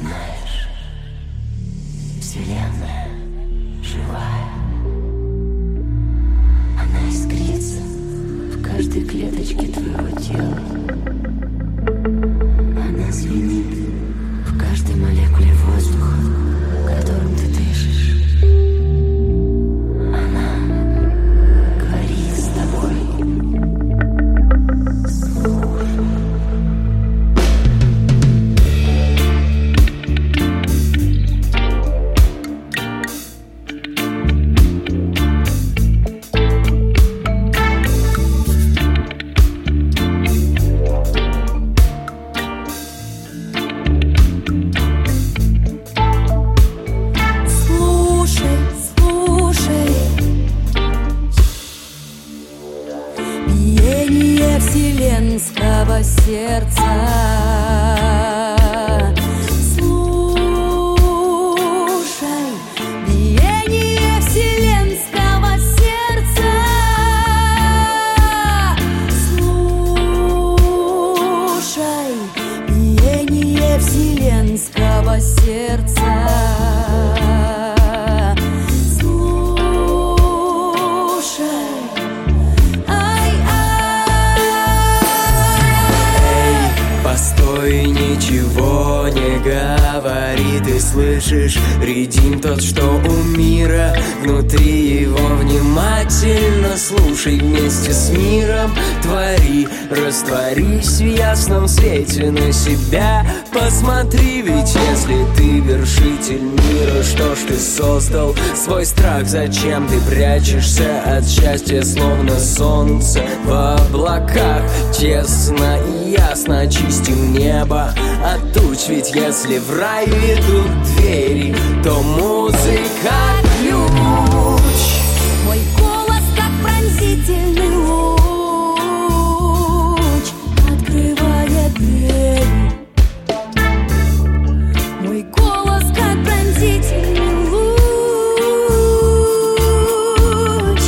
Знаешь, Вселенная живая. Она искрится в каждой клеточке твоего тела. Она звенит в каждой молекуле воздуха, которым ты дышишь. Она говорит с тобой. Слушай. Вселенского сердца. Слушай, биение вселенского сердца. Слушай, биение вселенского сердца. Постой, ничего не говори, ты слышишь ридим тот, что у мира. Внутри его внимательно слушай, вместе с миром твори. Растворись в ясном свете, на себя посмотри. Ведь если ты вершитель мира, что ж ты создал свой страх? Зачем ты прячешься от счастья, словно солнце в облаках? Тесно и ясно чистим небо от туч. Ведь если в рай ведут двери, то музыка ключ. Мой голос как пронзительный луч открывает двери. Мой голос как пронзительный луч.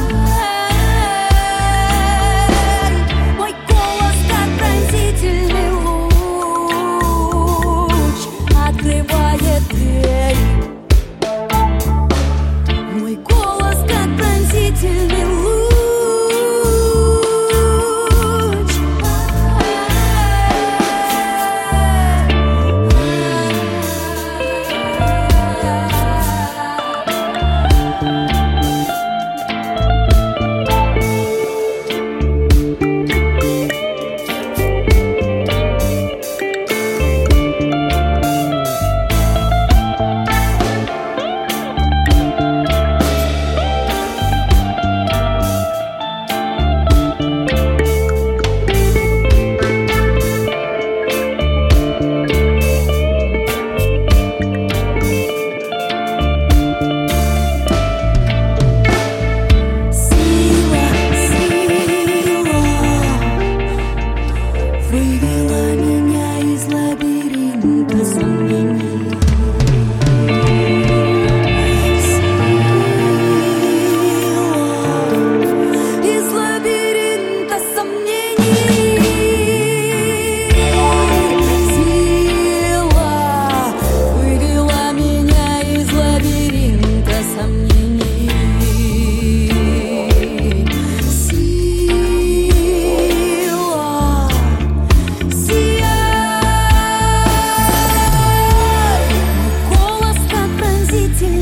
Мой голос как пронзительный луч открывает двери. Мой голос как пронзительный луч. Вывела меня из лабиринта сомнений. Сила из лабиринта сомнений. Сила вывела меня из лабиринта сомнений. Голос как пронзительный